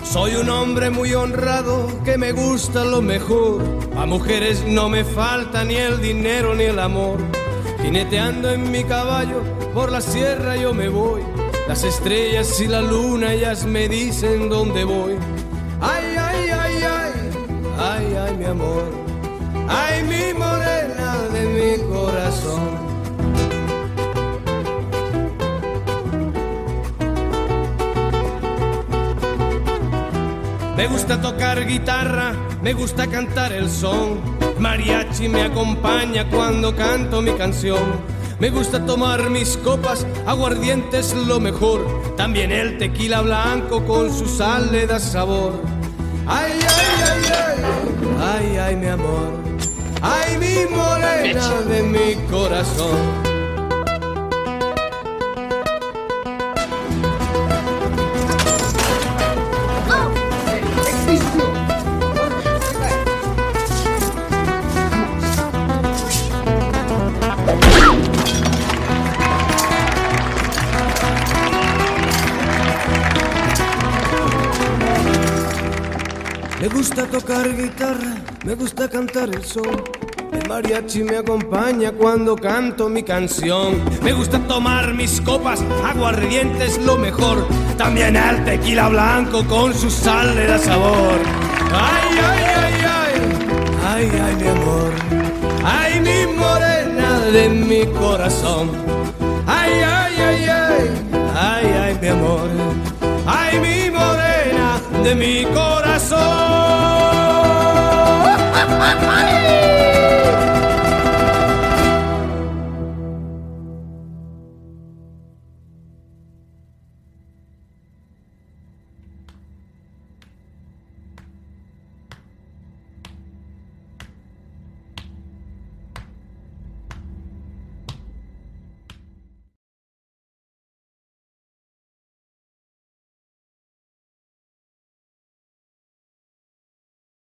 Soy un hombre muy honrado que me gusta lo mejor. A mujeres no me falta ni el dinero ni el amor. Jineteando en mi caballo por la sierra yo me voy. Las estrellas y la luna ellas me dicen dónde voy. Ay, ay, ay, ay, ay, ay, mi amor. Ay, mi morena de mi corazón. Me gusta tocar guitarra, me gusta cantar el son. Mariachi me acompaña cuando canto mi canción. Me gusta tomar mis copas, aguardiente es lo mejor. También el tequila blanco con su sal le da sabor. Ay, ay, ay, ay, ay, ay, mi amor. Ay, mi morena de mi corazón. Me gusta tocar guitarra, me gusta cantar el son. El mariachi me acompaña cuando canto mi canción. Me gusta tomar mis copas, aguardiente es lo mejor. También el tequila blanco con su sal le da sabor. Ay, ay, ay, ay, ay, ay, mi amor. Ay, mi morena de mi corazón.